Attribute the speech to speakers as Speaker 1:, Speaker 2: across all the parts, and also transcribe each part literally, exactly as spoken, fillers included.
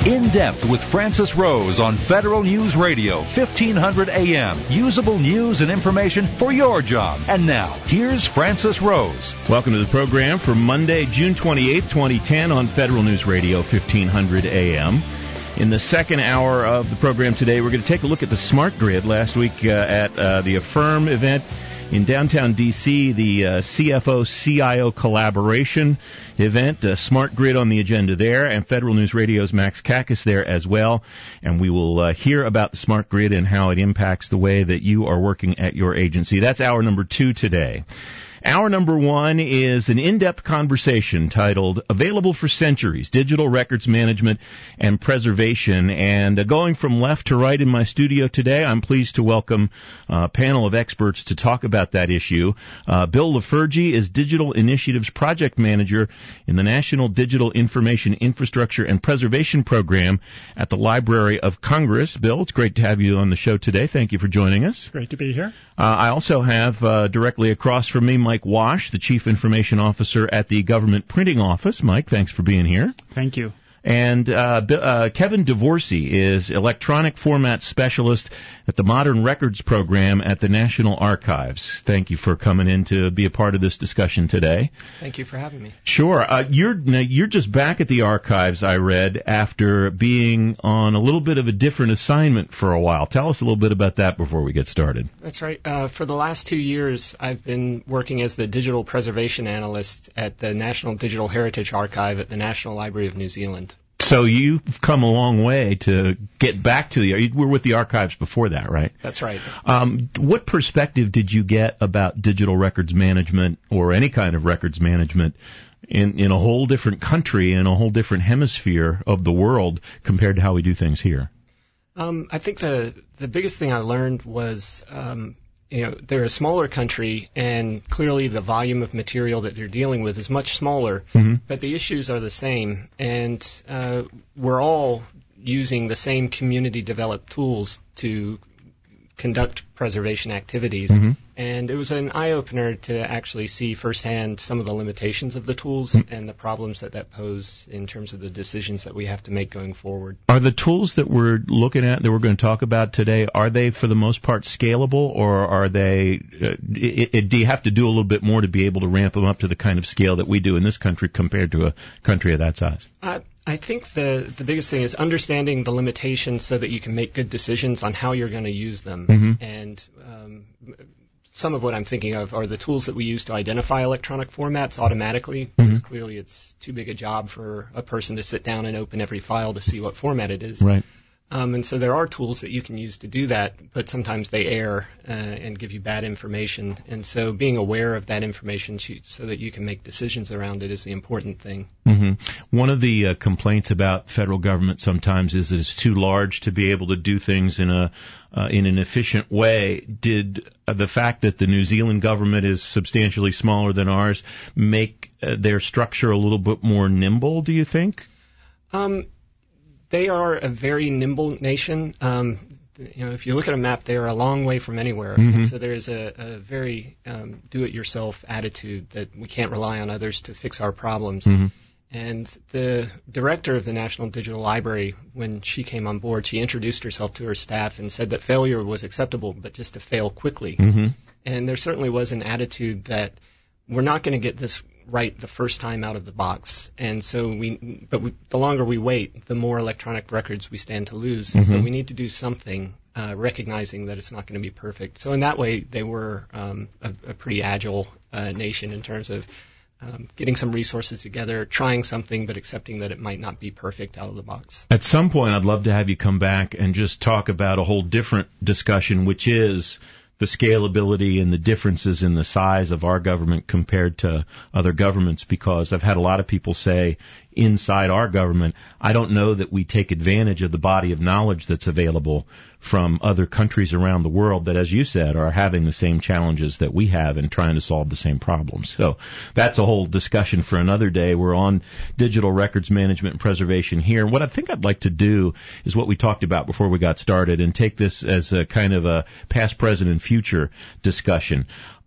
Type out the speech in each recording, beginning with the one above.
Speaker 1: In Depth with Francis Rose on Federal News Radio, fifteen hundred A M. Usable news and information for your job. And now, here's Francis Rose.
Speaker 2: Welcome to the program for Monday, June twenty-eighth, twenty ten on Federal News Radio, fifteen hundred A M. In the second hour of the program today, we're going to take a look at the smart grid. Last week uh, at uh, the Affirm event in downtown D C, the uh, C F O C I O collaboration event, uh, smart grid on the agenda there, and Federal News Radio's Max Kakis there as well. And we will uh, hear about the smart grid and how it impacts the way that you are working at your agency. That's hour number two today. Hour number one is an in-depth conversation titled Available for Centuries, Digital Records Management and Preservation. And uh, going from left to right in my studio today, I'm pleased to welcome uh, a panel of experts to talk about that issue. Uh, Bill Lafergie is Digital Initiatives Project Manager in the National Digital Information Infrastructure and Preservation Program at the Library of Congress. Bill, it's great to have you on the show today. Thank you for joining us.
Speaker 3: Great to be here.
Speaker 2: Uh, I also have uh, directly across from me Mike Wash, the Chief Information Officer at the Government Printing Office. Mike, thanks for being here.
Speaker 3: Thank you.
Speaker 2: And uh, uh, Kevin DeVorsey is Electronic Format Specialist at the Modern Records Program at the National Archives. Thank you for coming in to be a part of this discussion today.
Speaker 4: Thank you for having me.
Speaker 2: Sure. Uh, you're now you're just back at the archives, I read, after being on a little bit of a different assignment for a while. Tell us a little bit about that before we get started.
Speaker 4: That's right. Uh, for the last two years, I've been working as the Digital Preservation Analyst at the National Digital Heritage Archive at the National Library of New Zealand.
Speaker 2: So you've come a long way to get back to the, you were with the archives before that, right?
Speaker 4: That's right.
Speaker 2: Um, what perspective did you get about digital records management or any kind of records management in, in a whole different country, in a whole different hemisphere of the world compared to how we do things here?
Speaker 4: Um, I think the, the biggest thing I learned was, um, you know, they're a smaller country, and clearly the volume of material that they're dealing with is much smaller, mm-hmm. but the issues are the same, and uh, we're all using the same community-developed tools to conduct preservation activities. Mm-hmm. And it was an eye-opener to actually see firsthand some of the limitations of the tools mm-hmm. and the problems that that pose in terms of the decisions that we have to make going forward.
Speaker 2: Are the tools that we're looking at, that we're going to talk about today, are they for the most part scalable, or are they, uh, it, it, do you have to do a little bit more to be able to ramp them up to the kind of scale that we do in this country compared to a country of that size?
Speaker 4: Uh, I think the the biggest thing is understanding the limitations so that you can make good decisions on how you're going to use them. Mm-hmm. And um, some of what I'm thinking of are the tools that we use to identify electronic formats automatically, because mm-hmm. clearly it's too big a job for a person to sit down and open every file to see what format it is.
Speaker 2: Right.
Speaker 4: Um, and so there are tools that you can use to do that, but sometimes they err uh, and give you bad information. And so being aware of that information so that you can make decisions around it is the important thing.
Speaker 2: Mm-hmm. One of the uh, complaints about federal government sometimes is that it's too large to be able to do things in a uh, in an efficient way. Did uh, the fact that the New Zealand government is substantially smaller than ours make uh, their structure a little bit more nimble, do you think?
Speaker 4: Um. They are a very nimble nation. Um, you know, if you look at a map, they are a long way from anywhere. Mm-hmm. And so there is a, a very um, do-it-yourself attitude that we can't rely on others to fix our problems. Mm-hmm. And the director of the National Digital Library, when she came on board, she introduced herself to her staff and said that failure was acceptable, but just to fail quickly. Mm-hmm. And there certainly was an attitude that we're not going to get this right the first time out of the box. And so we, but we, the longer we wait, the more electronic records we stand to lose. Mm-hmm. So we need to do something, uh, recognizing that it's not going to be perfect. So in that way, they were um, a, a pretty agile uh, nation in terms of um, getting some resources together, trying something, but accepting that it might not be perfect out of the box.
Speaker 2: At some point, I'd love to have you come back and just talk about a whole different discussion, which is the scalability and the differences in the size of our government compared to other governments, because I've had a lot of people say inside our government, I don't know that we take advantage of the body of knowledge that's available from other countries around the world that, as you said, are having the same challenges that we have and trying to solve the same problems. So that's a whole discussion for another day. We're on digital records management and preservation here. And what I think I'd like to do is what we talked about before we got started and take this as a kind of a past, present, and future discussion.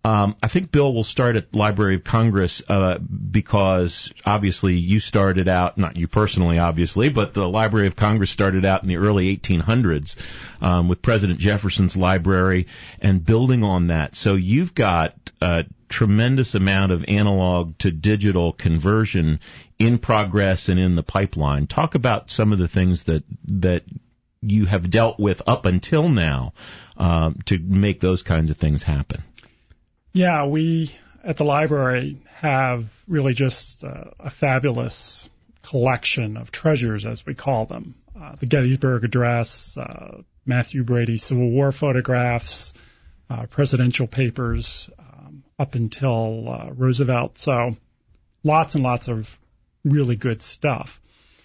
Speaker 2: Um, I think Bill will start at Library of Congress uh, because obviously you started out, not you personally, obviously, but the Library of Congress started out in the early eighteen hundreds um, with President Jefferson's library and building on that. So you've got a tremendous amount of analog to digital conversion in progress and in the pipeline. Talk about some of the things that that you have dealt with up until now um, to make those kinds of things happen.
Speaker 3: Yeah, we at the library have really just uh, a fabulous collection of treasures, as we call them. Uh, the Gettysburg Address, uh, Matthew Brady Civil War photographs, uh, presidential papers um, up until uh, Roosevelt. So lots and lots of really good stuff.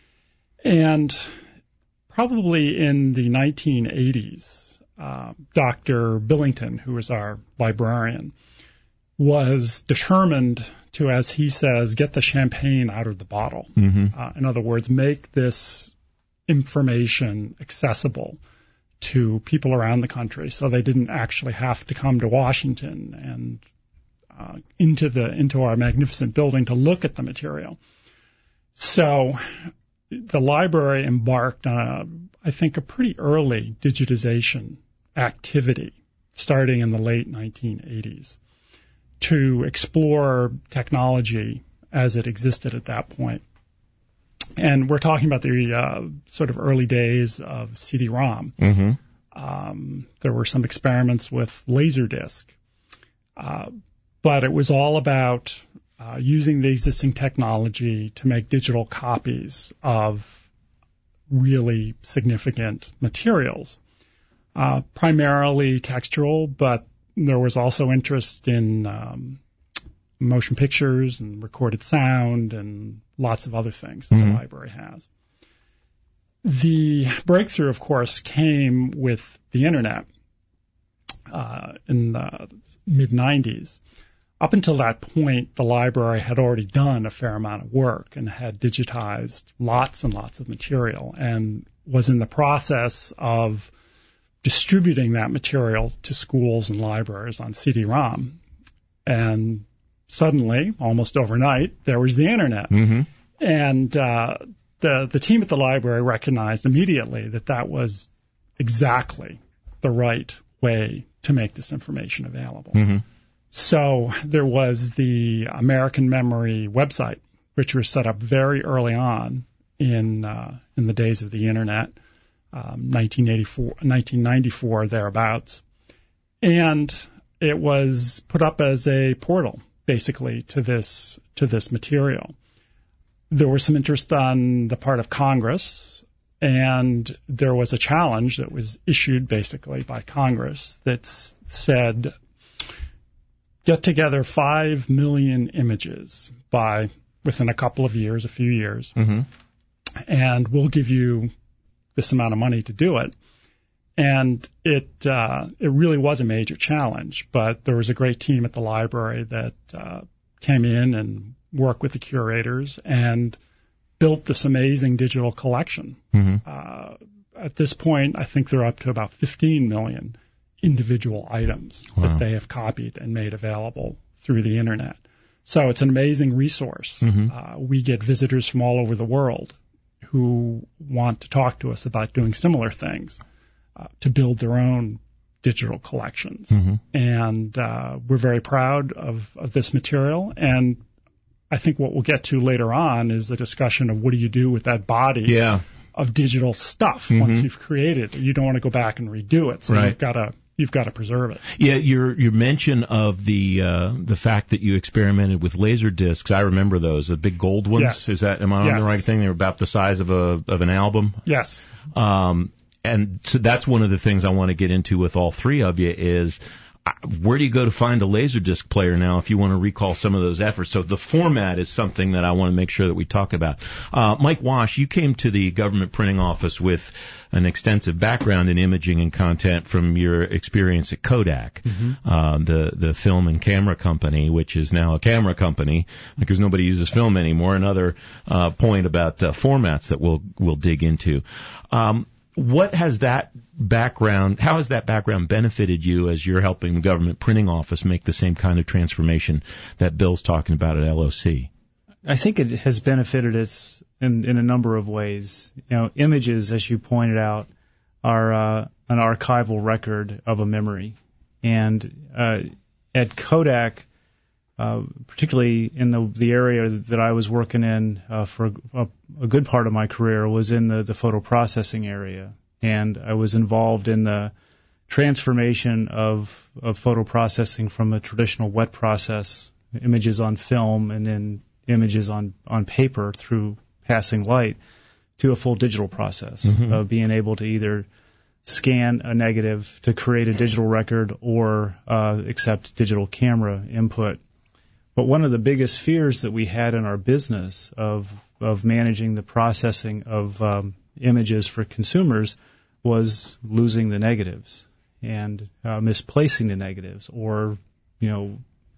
Speaker 3: And probably in the nineteen eighties, uh, Doctor Billington, who was our librarian, was determined to, as he says, get the champagne out of the bottle. Mm-hmm. Uh, in other words, make this information accessible to people around the country so they didn't actually have to come to Washington and uh, into the into our magnificent building to look at the material. So the library embarked on, a, I think, a pretty early digitization activity starting in the late nineteen eighties to explore technology as it existed at that point. And we're talking about the uh, sort of early days of C D ROM. Mm-hmm. Um, there were some experiments with Laserdisc. Uh, but it was all about uh, using the existing technology to make digital copies of really significant materials. Uh, primarily textual, but there was also interest in um, motion pictures and recorded sound and lots of other things that mm-hmm. the library has. The breakthrough, of course, came with the Internet uh, in the mid nineties. Up until that point, the library had already done a fair amount of work and had digitized lots and lots of material and was in the process of distributing that material to schools and libraries on C D ROM. And suddenly, almost overnight, there was the Internet. Mm-hmm. And uh, the the team at the library recognized immediately that that was exactly the right way to make this information available. Mm-hmm. So there was the American Memory website, which was set up very early on in uh, in the days of the Internet. Um, nineteen eighty-four, nineteen ninety-four, thereabouts. And it was put up as a portal, basically, to this to this material. There was some interest on the part of Congress, and there was a challenge that was issued, basically, by Congress that said, get together five million images by within a couple of years, a few years, mm-hmm. and we'll give you this amount of money to do it. And it uh, it really was a major challenge, but there was a great team at the library that uh, came in and worked with the curators and built this amazing digital collection. Mm-hmm. Uh, at this point, I think they're up to about fifteen million individual items wow. that they have copied and made available through the Internet. So it's an amazing resource. Mm-hmm. Uh, we get visitors from all over the world who want to talk to us about doing similar things uh, to build their own digital collections. Mm-hmm. And uh, we're very proud of, of this material. And I think what we'll get to later on is a discussion of what do you do with that body
Speaker 2: yeah.
Speaker 3: of digital stuff mm-hmm. once you've created it. You don't want to go back and redo it, so right. you've got to You've got to preserve it.
Speaker 2: Yeah, your your mention of the uh, the fact that you experimented with laser discs, I remember those, the big gold ones.
Speaker 3: Yes.
Speaker 2: Is that am I
Speaker 3: yes.
Speaker 2: on the right thing? They were about the size of a of an album.
Speaker 3: Yes.
Speaker 2: Um, and so that's one of the things I want to get into with all three of you is where do you go to find a Laserdisc player now if you want to recall some of those efforts? So the format is something that I want to make sure that we talk about. Uh, Mike Wash, you came to the government printing office with an extensive background in imaging and content from your experience at Kodak, mm-hmm. uh, the the film and camera company, which is now a camera company because nobody uses film anymore. Another uh, point about uh, formats that we'll we'll dig into. Um, what has that background, how has that background benefited you as you're helping the government printing office make the same kind of transformation that Bill's talking about at L O C?
Speaker 5: I think it has benefited us in, in a number of ways. You know, images, as you pointed out, are uh, an archival record of a memory. And uh, at Kodak, uh, particularly in the the area that I was working in uh, for a, a good part of my career, was in the, the photo processing area. And I was involved in the transformation of, of photo processing from a traditional wet process, images on film and then images on, on paper through passing light, to a full digital process mm-hmm. of being able to either scan a negative to create a digital record or uh, accept digital camera input. But one of the biggest fears that we had in our business of of managing the processing of um, images for consumers was losing the negatives and uh, misplacing the negatives, or, you know,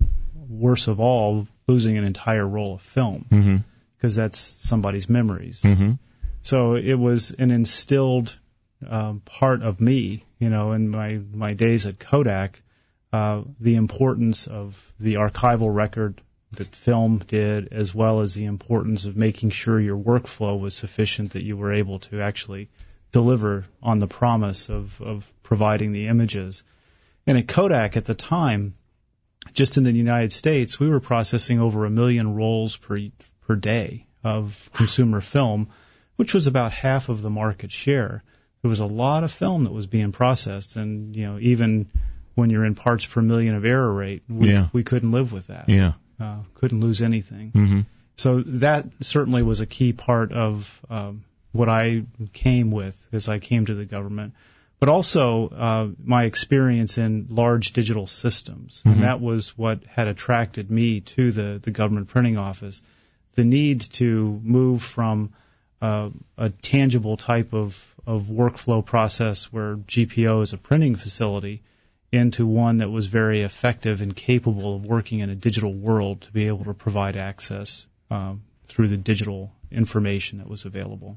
Speaker 5: worse of all, losing an entire roll of film, because mm-hmm. that's somebody's memories. Mm-hmm. So it was an instilled um, part of me, you know, in my, my days at Kodak, uh, the importance of the archival record that film did, as well as the importance of making sure your workflow was sufficient that you were able to actually deliver on the promise of, of providing the images. And at Kodak at the time, just in the United States, we were processing over a million rolls per per day of consumer film, which was about half of the market share. There was a lot of film that was being processed, and, you know, even when you're in parts per million of error rate, we, yeah. we couldn't live with that.
Speaker 2: Yeah,
Speaker 5: uh, couldn't lose anything.
Speaker 2: Mm-hmm.
Speaker 5: So that certainly was a key part of um, what I came with as I came to the government. But also uh, my experience in large digital systems, mm-hmm. and that was what had attracted me to the, the government printing office. The need to move from uh, a tangible type of, of workflow process where G P O is a printing facility into one that was very effective and capable of working in a digital world to be able to provide access um, through the digital information that was available.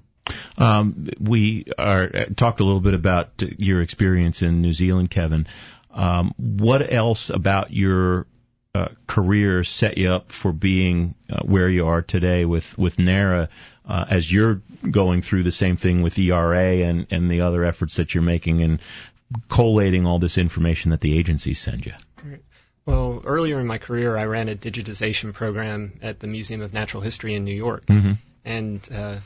Speaker 2: Um, we are talked a little bit about your experience in New Zealand, Kevin. Um, what else about your uh, career set you up for being uh, where you are today with with NARA, uh, as you're going through the same thing with E R A and, and the other efforts that you're making and collating all this information that the agencies send you?
Speaker 4: Well, earlier in my career, I ran a digitization program at the Museum of Natural History in New York,
Speaker 2: mm-hmm.
Speaker 4: and uh,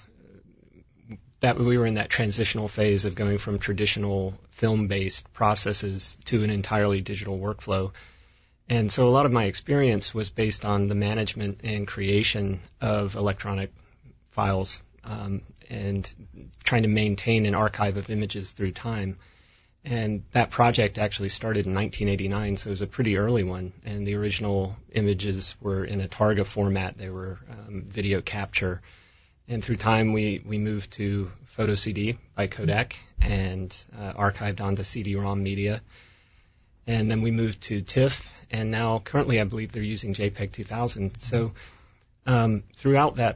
Speaker 4: that we were in that transitional phase of going from traditional film-based processes to an entirely digital workflow. And so a lot of my experience was based on the management and creation of electronic files um, and trying to maintain an archive of images through time. And that project actually started in nineteen eighty-nine, so it was a pretty early one. And the original images were in a Targa format. They were um, video capture. And through time, we, we moved to Photo C D by Kodak and uh, archived onto C D ROM media. And then we moved to TIFF, and now currently I believe they're using JPEG two thousand. So um, throughout that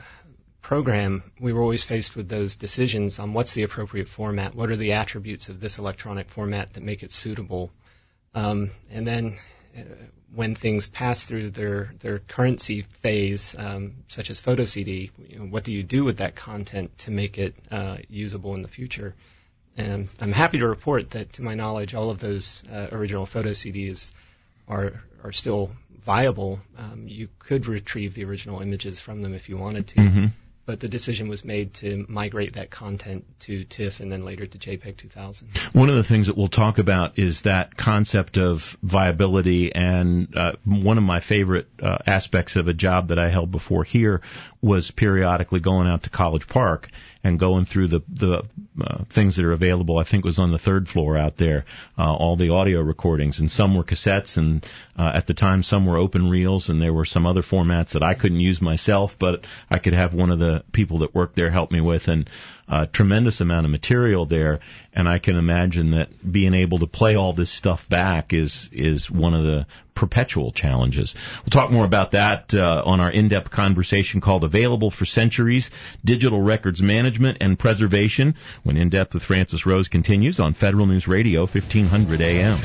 Speaker 4: program, we were always faced with those decisions on what's the appropriate format, what are the attributes of this electronic format that make it suitable. Um, and then uh, when things pass through their, their currency phase, um, such as Photo C D, you know, what do you do with that content to make it uh, usable in the future? And I'm happy to report that, to my knowledge, all of those uh, original Photo C Ds are are still viable. Um, you could retrieve the original images from them if you wanted to.
Speaker 2: Mm-hmm.
Speaker 4: But the decision was made to migrate that content to TIFF and then later to JPEG two thousand.
Speaker 2: One of the things that we'll talk about is that concept of viability, and uh, one of my favorite uh, aspects of a job that I held before here was periodically going out to College Park and going through the the uh, things that are available. I think it was on the third floor out there, uh, all the audio recordings, and some were cassettes, and uh, at the time some were open reels, and there were some other formats that I couldn't use myself, but I could have one of the the people that work there help me with, and a tremendous amount of material there. And I can imagine that being able to play all this stuff back is is one of the perpetual challenges. We'll talk more about that uh, on our in-depth conversation called Available for Centuries, Digital Records Management and Preservation, when In Depth with Francis Rose continues on Federal News Radio, fifteen hundred A M.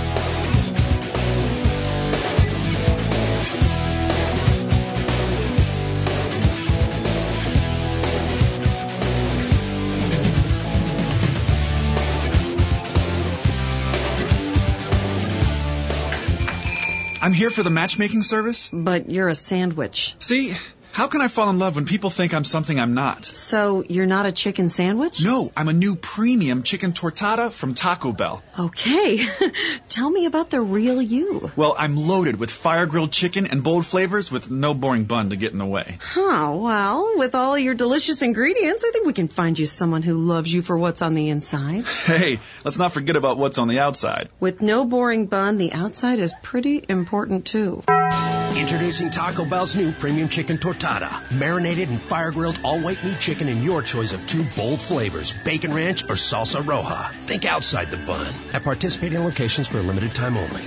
Speaker 6: I'm here for the matchmaking service.
Speaker 7: But you're a sandwich.
Speaker 6: See, how can I fall in love when people think I'm something I'm not?
Speaker 7: So you're not a chicken sandwich?
Speaker 6: No, I'm a new premium chicken tortada from Taco Bell.
Speaker 7: Okay. Tell me about the real you.
Speaker 6: Well, I'm loaded with fire-grilled chicken and bold flavors with no boring bun to get in the way.
Speaker 7: Huh, well, with all your delicious ingredients, I think we can find you someone who loves you for what's on the inside.
Speaker 6: Hey, let's not forget about what's on the outside.
Speaker 7: With no boring bun, the outside is pretty important, too.
Speaker 8: Introducing Taco Bell's new premium chicken tortada. Marinated and fire-grilled all-white meat chicken in your choice of two bold flavors, bacon ranch or salsa roja. Think outside the bun. At participating locations for a limited time only.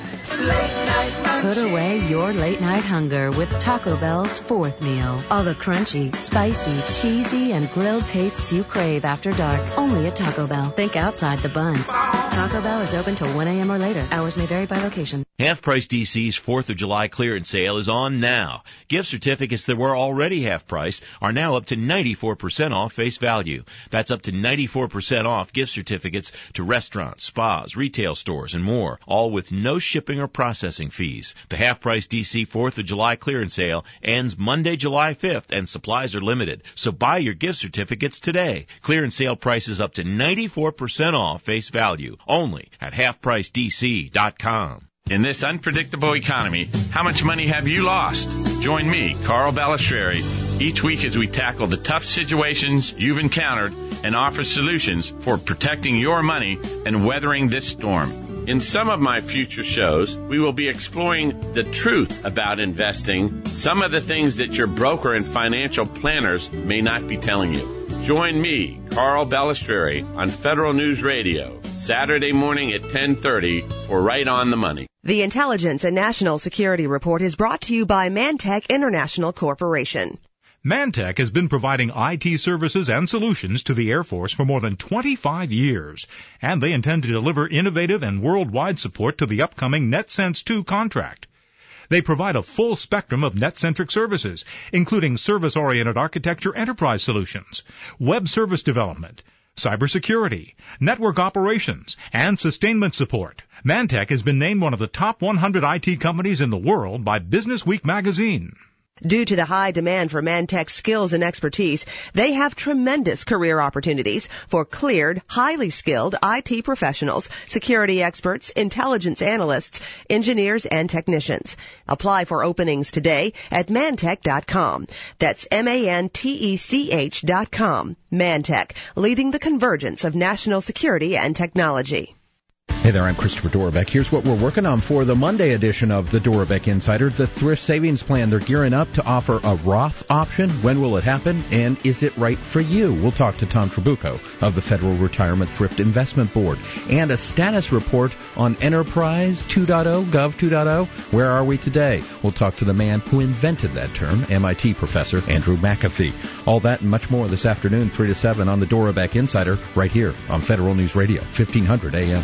Speaker 9: Put away your late-night hunger with Taco Bell's fourth meal. All the crunchy, spicy, cheesy, and grilled tastes you crave after dark. Only at Taco Bell. Think outside the bun. Taco Bell is open till one a.m. or later. Hours may vary by location.
Speaker 2: Half Price D C's fourth of July clearance sale is on now. Gift certificates that were already half price are now up to ninety-four percent off face value. That's up to ninety-four percent off gift certificates to restaurants, spas, retail stores, and more, all with no shipping or processing fees. The Half Price D C fourth of July clearance sale ends Monday, July fifth, and supplies are limited. So buy your gift certificates today. Clearance sale prices up to ninety-four percent off face value, only at half price d c dot com.
Speaker 10: In this unpredictable economy, how much money have you lost? Join me, Carl Balistrieri, each week as we tackle the tough situations you've encountered and offer solutions for protecting your money and weathering this storm. In some of my future shows, we will be exploring the truth about investing, some of the things that your broker and financial planners may not be telling you. Join me, Carl Balistrieri, on Federal News Radio, Saturday morning at ten thirty for Right on the Money.
Speaker 11: The Intelligence and National Security Report is brought to you by Mantech International Corporation.
Speaker 12: Mantech has been providing I T services and solutions to the Air Force for more than twenty-five years, and they intend to deliver innovative and worldwide support to the upcoming NetSense two contract. They provide a full spectrum of net-centric services, including service-oriented architecture enterprise solutions, web service development, cybersecurity, network operations, and sustainment support. Mantech has been named one of the top one hundred I T companies in the world by Business Week magazine.
Speaker 11: Due to the high demand for Mantech's skills and expertise, they have tremendous career opportunities for cleared, highly skilled I T professionals, security experts, intelligence analysts, engineers, and technicians. Apply for openings today at mantech dot com. That's M A N T E C H dot com. Mantech, leading the convergence of national security and technology.
Speaker 13: Hey there, I'm Christopher Dorbeck. Here's what we're working on for the Monday edition of the Dorbeck Insider, the Thrift Savings Plan. They're gearing up to offer a Roth option. When will it happen, and is it right for you? We'll talk to Tom Trabucco of the Federal Retirement Thrift Investment Board, and a status report on Enterprise two point oh, Gov two point oh. Where are we today? We'll talk to the man who invented that term, M I T professor Andrew McAfee. All that and much more this afternoon, three to seven on the Dorbeck Insider, right here on Federal News Radio, fifteen hundred A M.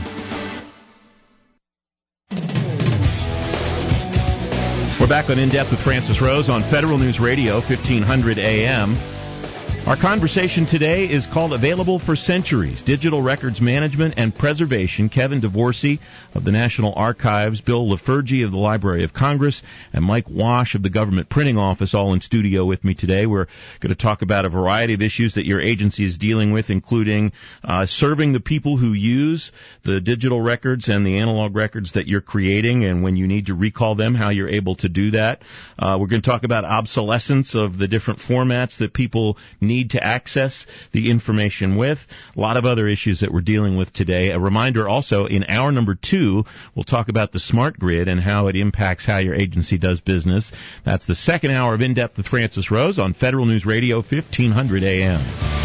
Speaker 2: We're back on In Depth with Francis Rose on Federal News Radio, fifteen hundred A M. Our conversation today is called Available for Centuries, Digital Records Management and Preservation. Kevin DeVorsey of the National Archives, Bill Lafergie of the Library of Congress, and Mike Wash of the Government Printing Office all in studio with me today. We're going to talk about a variety of issues that your agency is dealing with, including uh, serving the people who use the digital records and the analog records that you're creating, and when you need to recall them, how you're able to do that. Uh, we're going to talk about obsolescence of the different formats that people need need to access the information with. A lot of other issues that we're dealing with today. A reminder also, in hour number two, we'll talk about the smart grid and how it impacts how your agency does business. That's the second hour of In-Depth with Francis Rose on Federal News Radio, fifteen hundred A M.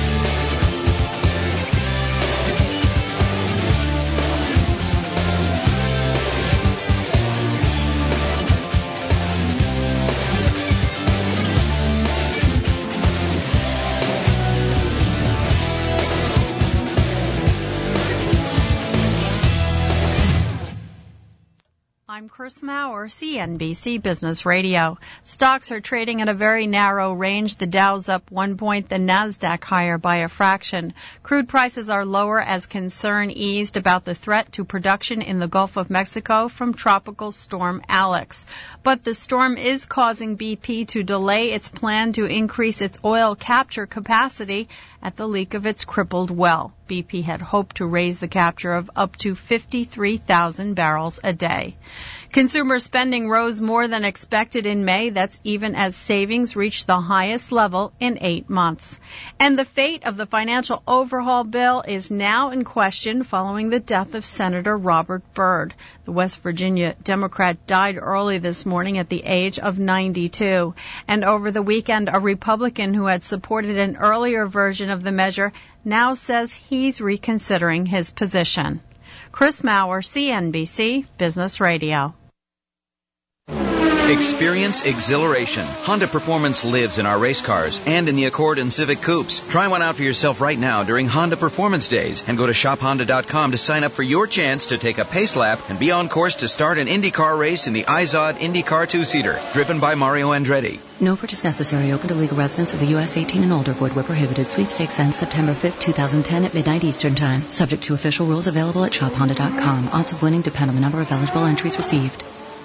Speaker 14: I'm Chris Maurer, C N B C Business Radio. Stocks are trading at a very narrow range. The Dow's up one point, the Nasdaq higher by a fraction. Crude prices are lower as concern eased about the threat to production in the Gulf of Mexico from Tropical Storm Alex. But the storm is causing B P to delay its plan to increase its oil capture capacity at the leak of its crippled well. B P had hoped to raise the capture of up to fifty-three thousand barrels a day. Consumer spending rose more than expected in May. That's even as savings reached the highest level in eight months. And the fate of the financial overhaul bill is now in question following the death of Senator Robert Byrd. The West Virginia Democrat died early this morning at the age of ninety-two. And over the weekend, a Republican who had supported an earlier version of the measure now says he's reconsidering his position. Chris Maurer, C N B C Business Radio.
Speaker 15: Experience exhilaration. Honda Performance lives in our race cars and in the Accord and Civic Coupes. Try one out for yourself right now during Honda Performance Days and go to shop honda dot com to sign up for your chance to take a pace lap and be on course to start an IndyCar race in the iZod IndyCar two-seater, driven by Mario Andretti.
Speaker 16: No purchase necessary. Open to legal residents of the U S eighteen and older. Void where prohibited. Sweepstakes ends September fifth, twenty ten at midnight Eastern Time. Subject to official rules available at shop honda dot com. Odds of winning depend on the number of eligible entries received.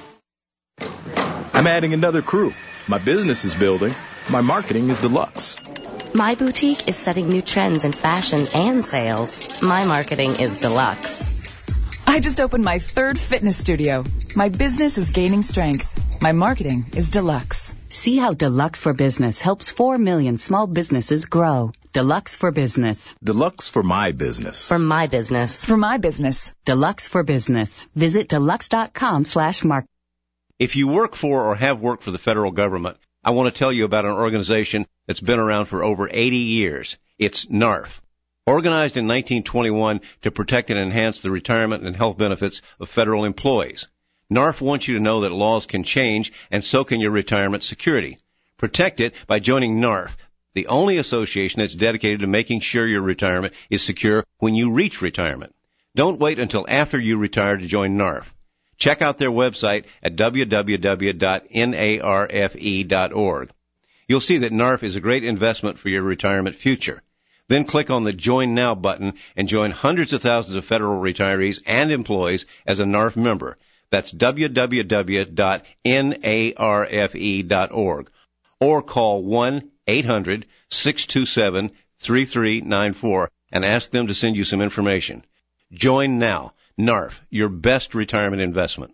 Speaker 17: I'm adding another crew. My business is building. My marketing is deluxe.
Speaker 18: My boutique is setting new trends in fashion and sales. My marketing is deluxe.
Speaker 19: I just opened my third fitness studio. My business is gaining strength. My marketing is deluxe.
Speaker 20: See how Deluxe for Business helps four million small businesses grow. Deluxe for Business.
Speaker 17: Deluxe for my business.
Speaker 18: For my business.
Speaker 19: For my business.
Speaker 20: Deluxe for Business. Visit deluxe dot com slash mark.
Speaker 21: If you work for or have worked for the federal government, I want to tell you about an organization that's been around for over eighty years. It's NARF. Organized in nineteen twenty-one to protect and enhance the retirement and health benefits of federal employees. NARF wants you to know that laws can change, and so can your retirement security. Protect it by joining NARF, the only association that's dedicated to making sure your retirement is secure when you reach retirement. Don't wait until after you retire to join NARF. Check out their website at w w w dot narfe dot org. You'll see that NARF is a great investment for your retirement future. Then click on the Join Now button and join hundreds of thousands of federal retirees and employees as a NARF member. That's w w w dot narfe dot org. Or call one eight hundred six two seven three three nine four and ask them to send you some information. Join now. NARF, your best retirement investment.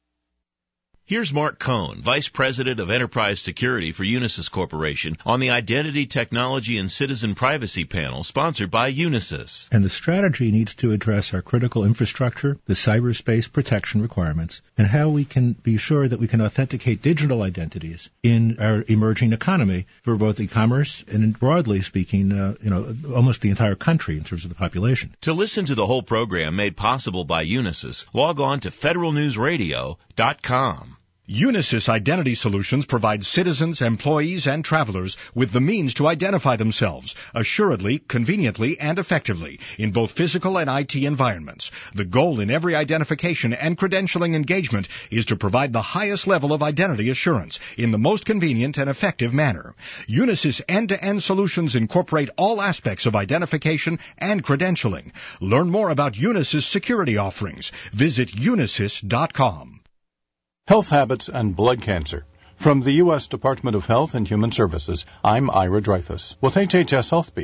Speaker 2: Here's Mark Cohn, Vice President of Enterprise Security for Unisys Corporation, on the Identity, Technology, and Citizen Privacy panel sponsored by Unisys.
Speaker 22: And the strategy needs to address our critical infrastructure, the cyberspace protection requirements, and how we can be sure that we can authenticate digital identities in our emerging economy for both e-commerce and, broadly speaking, uh, you know, almost the entire country in terms of the population.
Speaker 2: To listen to the whole program made possible by Unisys, log on to federal news radio dot com.
Speaker 23: Unisys Identity Solutions provides citizens, employees, and travelers with the means to identify themselves, assuredly, conveniently, and effectively, in both physical and I T environments. The goal in every identification and credentialing engagement is to provide the highest level of identity assurance in the most convenient and effective manner. Unisys end-to-end solutions incorporate all aspects of identification and credentialing. Learn more about Unisys security offerings. Visit unisys dot com.
Speaker 24: Health habits and blood cancer. From the U S Department of Health and Human Services, I'm Ira Dreyfus with H H S Health Beat.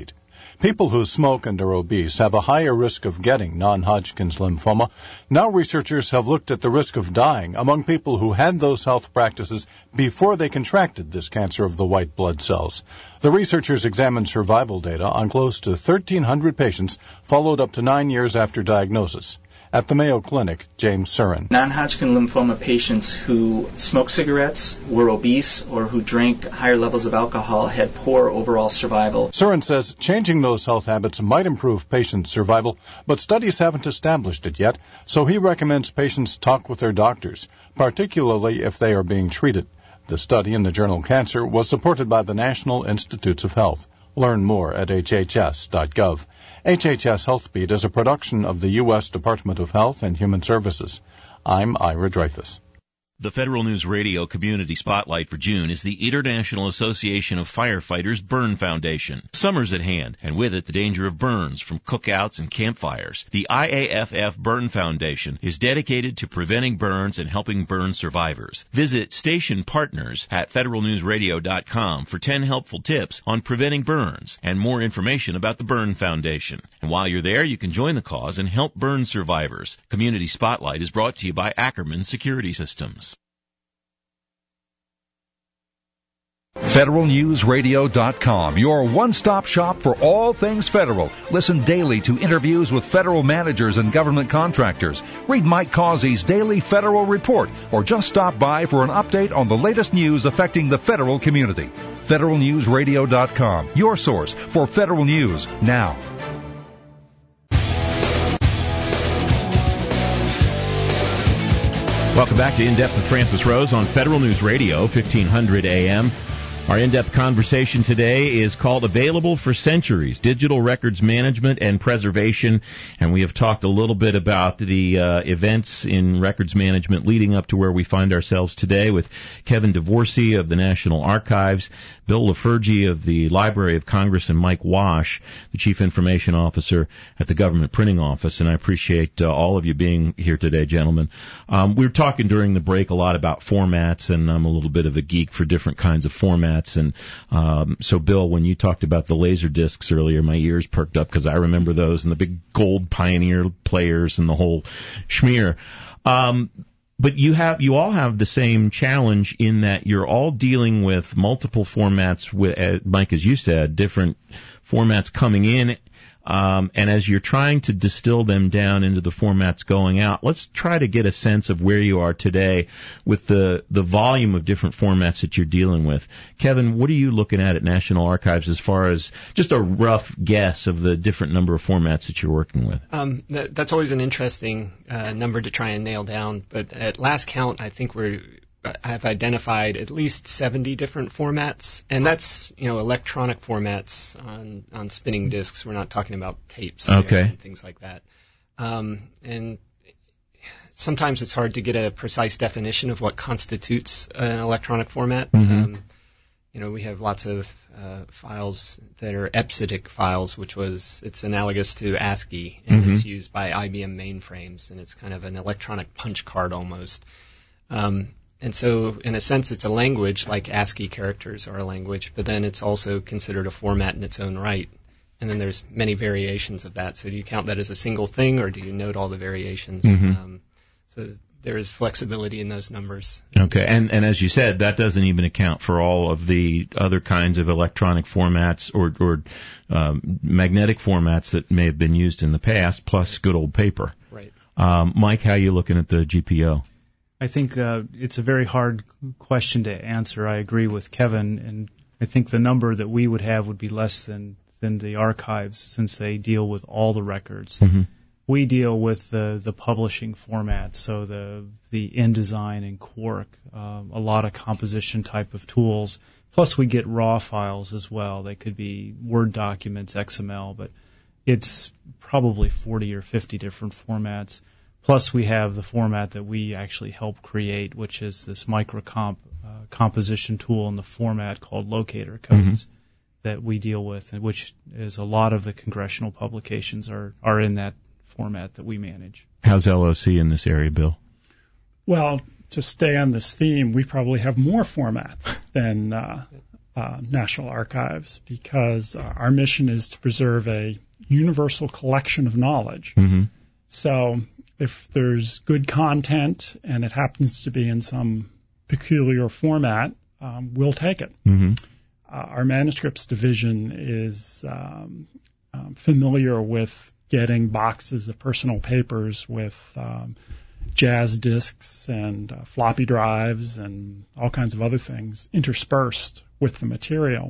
Speaker 24: People who smoke and are obese have a higher risk of getting non-Hodgkin's lymphoma. Now researchers have looked at the risk of dying among people who had those health practices before they contracted this cancer of the white blood cells. The researchers examined survival data on close to thirteen hundred patients followed up to nine years after diagnosis. At the Mayo Clinic, James Surin.
Speaker 1: Non-Hodgkin lymphoma patients who smoked cigarettes, were obese, or who drank higher levels of alcohol had poor overall survival.
Speaker 24: Surin says changing those health habits might improve patients' survival, but studies haven't established it yet, so he recommends patients talk with their doctors, particularly if they are being treated. The study in the journal Cancer was supported by the National Institutes of Health. Learn more at H H S dot gov. H H S HealthBeat is a production of the U S Department of Health and Human Services. I'm Ira Dreyfus.
Speaker 2: The Federal News Radio Community Spotlight for June is the International Association of Firefighters Burn Foundation. Summer's at hand, and with it the danger of burns from cookouts and campfires. The I A F F Burn Foundation is dedicated to preventing burns and helping burn survivors. Visit Station Partners at federal news radio dot com for ten helpful tips on preventing burns and more information about the Burn Foundation. And while you're there, you can join the cause and help burn survivors. Community Spotlight is brought to you by Ackerman Security Systems.
Speaker 3: federal news radio dot com, your one-stop shop for all things federal. Listen daily to interviews with federal managers and government contractors. Read Mike Causey's daily federal report, or just stop by for an update on the latest news affecting the federal community. federal news radio dot com, your source for federal news now.
Speaker 2: Welcome back to In Depth with Francis Rose on Federal News Radio, fifteen hundred A M. Our in-depth conversation today is called Available for Centuries, Digital Records Management and Preservation, and we have talked a little bit about the uh, events in records management leading up to where we find ourselves today with Kevin DeVorsey of the National Archives, Bill Lafergie of the Library of Congress, and Mike Wash, the Chief Information Officer at the Government Printing Office. And I appreciate uh, all of you being here today, gentlemen. Um, we were talking during the break a lot about formats, and I'm a little bit of a geek for different kinds of formats. And um, so, Bill, when you talked about the laser discs earlier, my ears perked up because I remember those and the big gold Pioneer players and the whole schmear. Um, But you have, you all have the same challenge in that you're all dealing with multiple formats, with, uh, Mike, as you said, different formats coming in, um, and as you're trying to distill them down into the formats going out, let's try to get a sense of where you are today with the, the volume of different formats that you're dealing with. Kevin, what are you looking at at National Archives as far as just a rough guess of the different number of formats that you're working with?
Speaker 4: Um, that, that's always an interesting uh, number to try and nail down, but at last count, I think we're I've identified at least seventy different formats, and that's, you know, electronic formats on, on spinning disks. We're not talking about tapes
Speaker 2: okay.
Speaker 4: and things like that. Um, and sometimes it's hard to get a precise definition of what constitutes an electronic format.
Speaker 2: Mm-hmm.
Speaker 4: Um, you know, we have lots of uh, files that are EBCDIC files, which was, it's analogous to ASCII, and
Speaker 2: mm-hmm.
Speaker 4: it's used by I B M mainframes, and it's kind of an electronic punch card almost. Um, And so, in a sense, it's a language, like ASCII characters are a language, but then it's also considered a format in its own right. And then there's many variations of that. So do you count that as a single thing, or do you note all the variations?
Speaker 2: Mm-hmm.
Speaker 4: Um, so there is flexibility in those numbers.
Speaker 2: Okay, and, and as you said, that doesn't even account for all of the other kinds of electronic formats or, or um, magnetic formats that may have been used in the past, plus good old paper.
Speaker 4: Right.
Speaker 2: Um, Mike, how are you looking at the G P O?
Speaker 5: I think uh, it's a very hard question to answer. I agree with Kevin, and I think the number that we would have would be less than, than the archives, since they deal with all the records.
Speaker 2: Mm-hmm.
Speaker 5: We deal with the, the publishing format, so the the InDesign and Quark, um, a lot of composition type of tools. Plus, we get raw files as well. They could be Word documents, X M L, but it's probably forty or fifty different formats. Plus, we have the format that we actually help create, which is this microcomp uh, composition tool in the format called locator codes mm-hmm. that we deal with, and which is a lot of the congressional publications are, are in that format that we manage.
Speaker 2: How's L O C in this area, Bill?
Speaker 25: Well, to stay on this theme, we probably have more formats than uh,
Speaker 6: uh, National Archives because uh, our mission is to preserve a universal collection of knowledge.
Speaker 2: Mm-hmm.
Speaker 6: So if there's good content and it happens to be in some peculiar format, um, we'll take it.
Speaker 2: Mm-hmm.
Speaker 6: Uh, our manuscripts division is um, um, familiar with getting boxes of personal papers with um, jazz discs and uh, floppy drives and all kinds of other things interspersed with the material.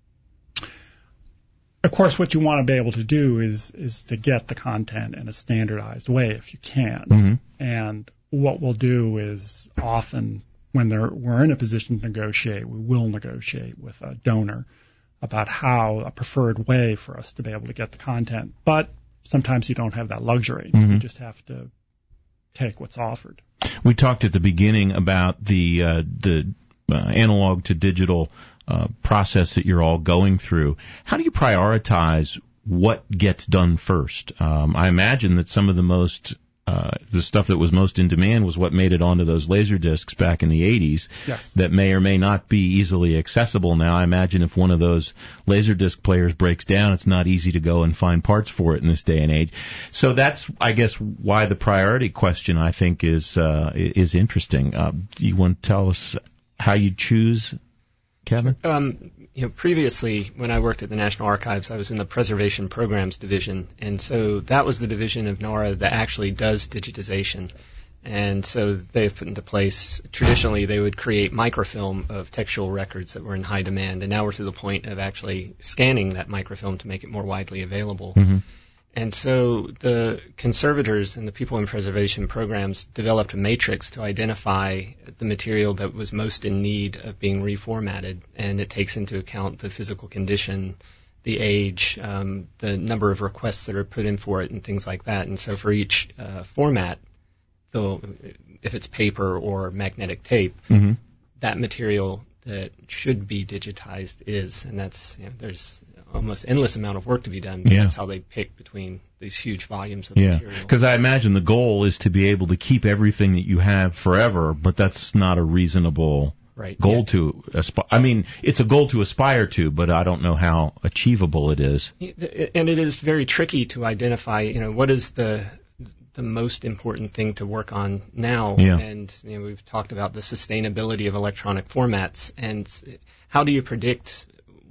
Speaker 6: Of course, what you want to be able to do is is to get the content in a standardized way if you can.
Speaker 2: Mm-hmm.
Speaker 6: And what we'll do is often when they're, we're in a position to negotiate, we will negotiate with a donor about how a preferred way for us to be able to get the content. But sometimes you don't have that luxury.
Speaker 2: Mm-hmm.
Speaker 6: You just have to take what's offered.
Speaker 2: We talked at the beginning about the uh, the uh, analog to digital uh, process that you're all going through. How do you prioritize what gets done first? Um, I imagine that some of the most Uh, the stuff that was most in demand was what made it onto those laser discs back in the eighties.
Speaker 6: Yes.
Speaker 2: That may or may not be easily accessible now. I imagine if one of those laser disc players breaks down, it's not easy to go and find parts for it in this day and age. So that's, I guess, why the priority question, I think, is uh, is interesting. Uh, do you want to tell us how you choose, Kevin?
Speaker 4: Um, you know, previously, when I worked at the National Archives, I was in the Preservation Programs Division, and so that was the division of NARA that actually does digitization. And so they've put into place, traditionally they would create microfilm of textual records that were in high demand, and now we're to the point of actually scanning that microfilm to make it more widely available.
Speaker 2: Mm-hmm.
Speaker 4: And so the conservators and the people in preservation programs developed a matrix to identify the material that was most in need of being reformatted, and it takes into account the physical condition, the age, um, the number of requests that are put in for it, and things like that. And so for each uh, format, though, if it's paper or magnetic tape,
Speaker 2: mm-hmm.
Speaker 4: that material that should be digitized is, and that's, you know, there's almost endless amount of work to be done.
Speaker 2: Yeah.
Speaker 4: That's how they pick between these huge volumes of
Speaker 2: yeah.
Speaker 4: material.
Speaker 2: Because I imagine the goal is to be able to keep everything that you have forever, but that's not a reasonable
Speaker 4: right.
Speaker 2: goal
Speaker 4: yeah.
Speaker 2: to aspire. I mean, it's a goal to aspire to, but I don't know how achievable it is.
Speaker 4: And it is very tricky to identify, you know, what is the the most important thing to work on now.
Speaker 2: Yeah.
Speaker 4: And you know, we've talked about the sustainability of electronic formats, and how do you predict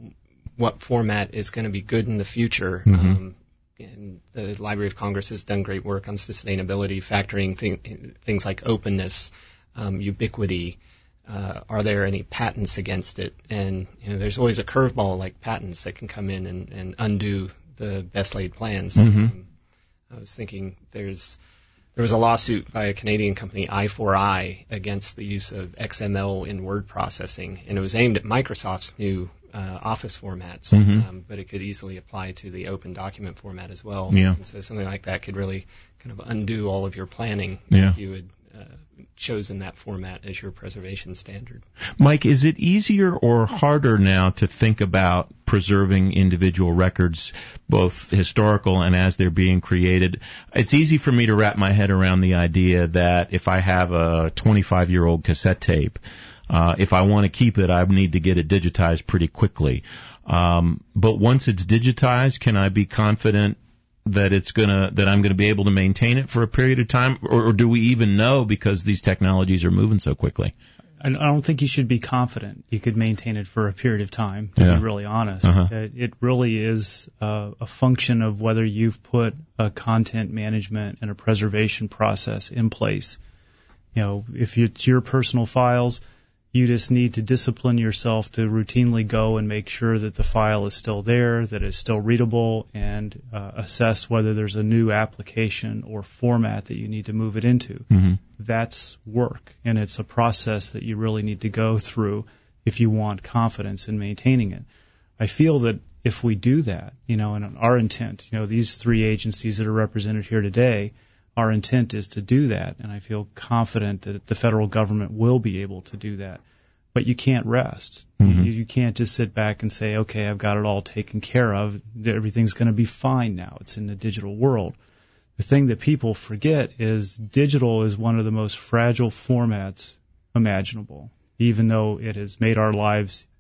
Speaker 4: what format is going to be good in the future?
Speaker 2: Mm-hmm.
Speaker 4: Um, and the Library of Congress has done great work on sustainability, factoring thing, things like openness, um, ubiquity. Uh, are there any patents against it? And you know, there's always a curveball like patents that can come in and, and undo the best laid plans.
Speaker 2: Mm-hmm.
Speaker 4: Um, I was thinking there's there was a lawsuit by a Canadian company, I four I, against the use of X M L in word processing, and it was aimed at Microsoft's new uh, Office formats,
Speaker 2: mm-hmm.
Speaker 4: um, but it could easily apply to the open document format as well.
Speaker 2: Yeah.
Speaker 4: And so something like that could really kind of undo all of your planning
Speaker 2: yeah.
Speaker 4: if you had uh, chosen that format as your preservation standard.
Speaker 2: Mike, is it easier or harder now to think about preserving individual records, both historical and as they're being created? It's easy for me to wrap my head around the idea that if I have a twenty-five-year-old cassette tape, uh, if I want to keep it, I need to get it digitized pretty quickly. Um, but once it's digitized, can I be confident that it's gonna that I'm gonna be able to maintain it for a period of time, or, or do we even know because these technologies are moving so quickly?
Speaker 5: I don't think you should be confident you could maintain it for a period of time, to
Speaker 2: yeah.
Speaker 5: be really honest.
Speaker 2: Uh-huh.
Speaker 5: It, it really is uh, a function of whether you've put a content management and a preservation process in place. You know, if it's your personal files, you just need to discipline yourself to routinely go and make sure that the file is still there, that it's still readable, and uh, assess whether there's a new application or format that you need to move it into.
Speaker 2: Mm-hmm.
Speaker 5: That's work, and it's a process that you really need to go through if you want confidence in maintaining it. I feel that if we do that, you know, and our intent, you know, these three agencies that are represented here today, our intent is to do that, and I feel confident that the federal government will be able to do that. But you can't rest.
Speaker 2: Mm-hmm.
Speaker 5: You, you can't just sit back and say, okay, I've got it all taken care of. Everything's going to be fine now. It's in the digital world. The thing that people forget is digital is one of the most fragile formats imaginable. Even though it has made our lives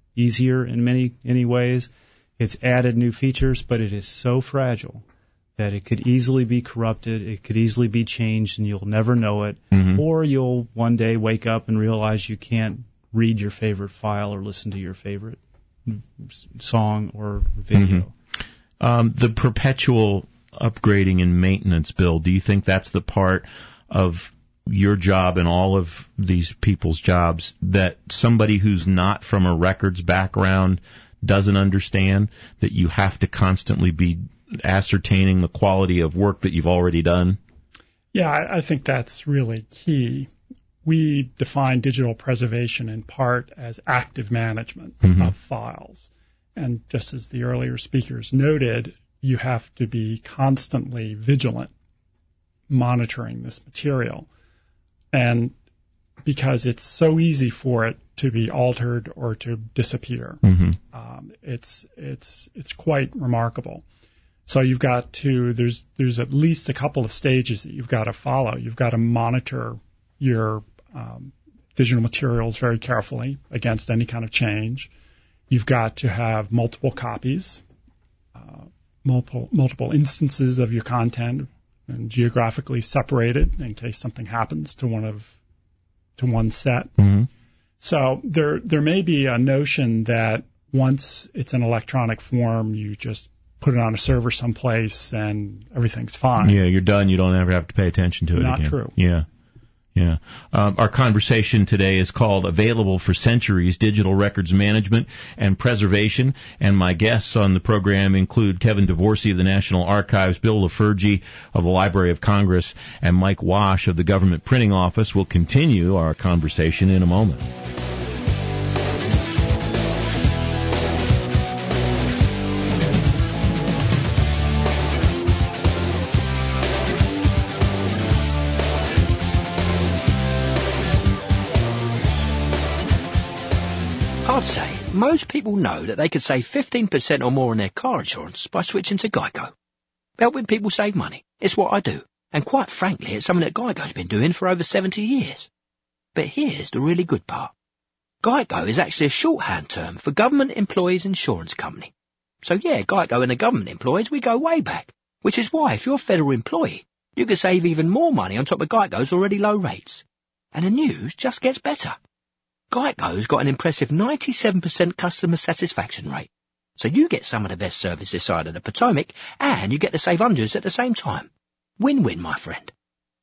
Speaker 5: easier in many, many ways. It's added new features, but it is so fragile that it could easily be corrupted, it could easily be changed, and you'll never know it. Mm-hmm. Or you'll one day wake up and realize you can't read your favorite file or listen to your favorite song or video.
Speaker 2: Mm-hmm. Um, the perpetual upgrading and maintenance bill, do you think that's the part of your job and all of these people's jobs that somebody who's not from a records background doesn't understand, that you have to constantly be ascertaining the quality of work that you've already done?
Speaker 6: Yeah, I, I think that's really key. We define digital preservation in part as active management mm-hmm. of files. And just as the earlier speakers noted, you have to be constantly vigilant monitoring this material. And because it's so easy for it to be altered or to disappear, mm-hmm. um, it's it's it's quite remarkable. So you've got to there's there's at least a couple of stages that you've got to follow. You've got to monitor your um, digital materials very carefully against any kind of change. You've got to have multiple copies, uh, multiple multiple instances of your content, and geographically separated in case something happens to one of to one set. Mm-hmm. So there there may be a notion that once it's in electronic form, you just put it on a server someplace and everything's fine.
Speaker 2: Yeah, you're done. You don't ever have to pay attention to it
Speaker 6: Not
Speaker 2: again.
Speaker 6: Not true.
Speaker 2: Yeah. Yeah. Um, our conversation today is called Available for Centuries, Digital Records Management and Preservation. And my guests on the program include Kevin Dvorsy of the National Archives, Bill Lafergie of the Library of Congress, and Mike Wash of the Government Printing Office. We'll continue our conversation in a moment.
Speaker 7: I'd say most people know that they could save fifteen percent or more on their car insurance by switching to Geico. Helping people save money, it's what I do. And quite frankly, it's something that Geico's been doing for over seventy years. But here's the really good part. Geico is actually a shorthand term for Government Employees Insurance Company. So yeah, Geico and the government employees, we go way back. Which is why if you're a federal employee, you can save even more money on top of Geico's already low rates. And the news just gets better. Geico's got an impressive ninety-seven percent customer satisfaction rate. So you get some of the best service this side of the Potomac, and you get to save hundreds at the same time. Win-win, my friend.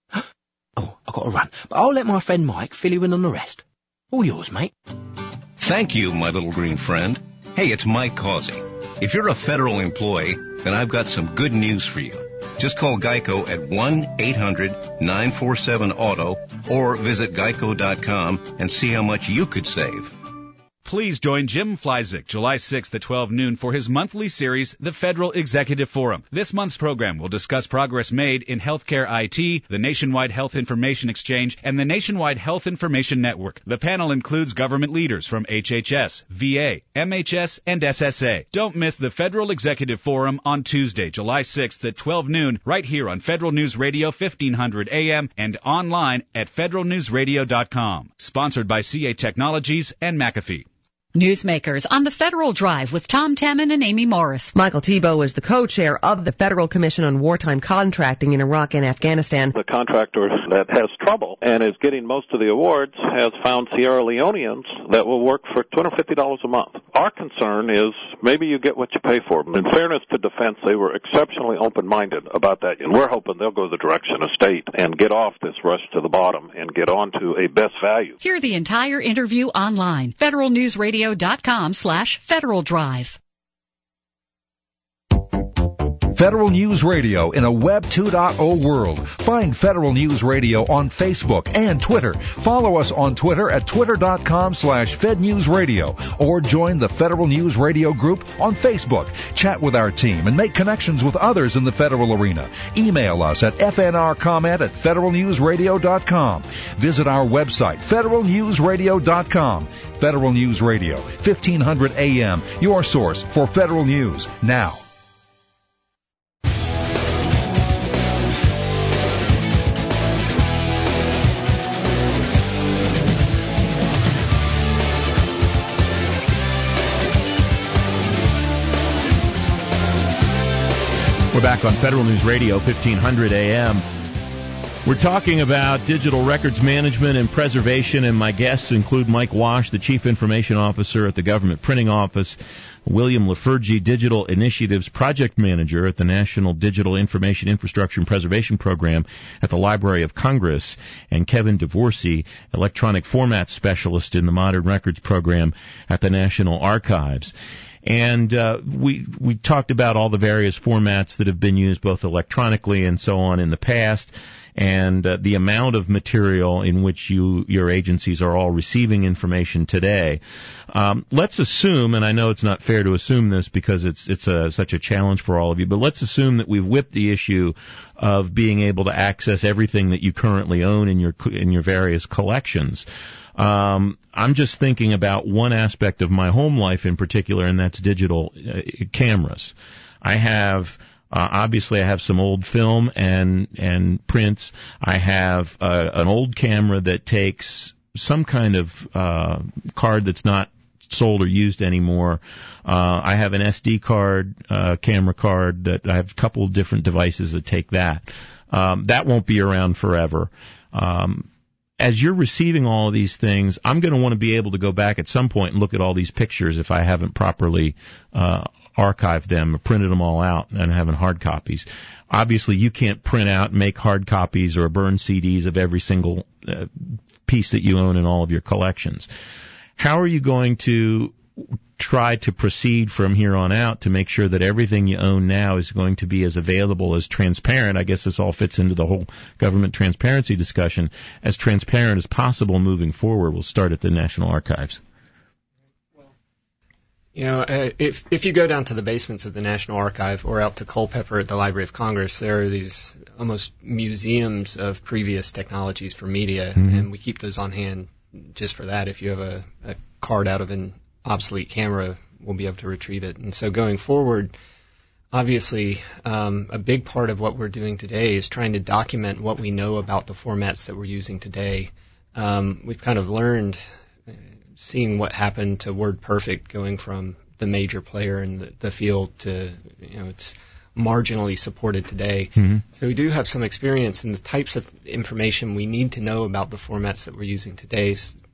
Speaker 7: Oh, I've got to run, but I'll let my friend Mike fill you in on the rest. All yours, mate.
Speaker 8: Thank you, my little green friend. Hey, it's Mike Causey. If you're a federal employee, then I've got some good news for you. Just call Geico at one eight hundred nine four seven auto or visit geico dot com and see how much you could save.
Speaker 9: Please join Jim Flyzik July sixth at twelve noon for his monthly series, The Federal Executive Forum. This month's program will discuss progress made in healthcare I T, the Nationwide Health Information Exchange, and the Nationwide Health Information Network. The panel includes government leaders from H H S, V A, M H S, and S S A. Don't miss the Federal Executive Forum on Tuesday, July sixth at twelve noon, right here on Federal News Radio fifteen hundred A M and online at federal news radio dot com. Sponsored by C A Technologies and McAfee.
Speaker 10: Newsmakers on the Federal Drive with Tom Temin and Amy Morris.
Speaker 11: Michael Thibault is the co-chair of the Federal Commission on Wartime Contracting in Iraq and Afghanistan.
Speaker 25: The contractor that has trouble and is getting most of the awards has found Sierra Leoneans that will work for two hundred fifty dollars a month. Our concern is maybe you get what you pay for. In fairness to defense, they were exceptionally open-minded about that, and we're hoping they'll go the direction of state and get off this rush to the bottom and get on to a best value.
Speaker 10: Hear the entire interview online. Federal News Radio dot com slash Federal Drive.
Speaker 3: Federal News Radio in a Web two point oh world. Find Federal News Radio on Facebook and Twitter. Follow us on Twitter at twitter dot com slash Fed News Radio or join the Federal News Radio group on Facebook. Chat with our team and make connections with others in the federal arena. Email us at f n r comment at federal news radio dot com. Visit our website, federal news radio dot com. Federal News Radio, fifteen hundred A M, your source for federal news now.
Speaker 2: We're back on Federal News Radio, fifteen hundred A M. We're talking about digital records management and preservation, and my guests include Mike Wash, the Chief Information Officer at the Government Printing Office, William Lafergie, Digital Initiatives Project Manager at the National Digital Information Infrastructure and Preservation Program at the Library of Congress, and Kevin DeVorsey, Electronic Format Specialist in the Modern Records Program at the National Archives. And uh, we we talked about all the various formats that have been used both electronically and so on in the past, and uh, the amount of material in which you your agencies are all receiving information today. Um, let's assume, and I know it's not fair to assume this because it's it's a, such a challenge for all of you, but let's assume that we've whipped the issue of being able to access everything that you currently own in your in your various collections. Um, I'm just thinking about one aspect of my home life in particular, and that's digital uh, cameras. I have, uh, obviously I have some old film and, and prints. I have, uh, an old camera that takes some kind of, uh, card that's not sold or used anymore. Uh, I have an S D card, uh, camera card that I have a couple of different devices that take that. Um, that won't be around forever. Um, As you're receiving all of these things, I'm going to want to be able to go back at some point and look at all these pictures if I haven't properly uh, archived them or printed them all out and haven't hard copies. Obviously, you can't print out and make hard copies or burn C Ds of every single uh, piece that you own in all of your collections. How are you going to try to proceed from here on out to make sure that everything you own now is going to be as available, as transparent? I guess this all fits into the whole government transparency discussion, as transparent as possible moving forward. We'll start at the National Archives.
Speaker 4: You know, uh, if if you go down to the basements of the National Archive or out to Culpeper at the Library of Congress, there are these almost museums of previous technologies for media, mm-hmm. and we keep those on hand just for that. If you have a, a card out of an obsolete camera, we'll be able to retrieve it. And so going forward, obviously, um, a big part of what we're doing today is trying to document what we know about the formats that we're using today. Um, we've kind of learned, uh, seeing what happened to WordPerfect going from the major player in the, the field to, you know, it's marginally supported today. Mm-hmm. So we do have some experience in the types of information we need to know about the formats that we're using today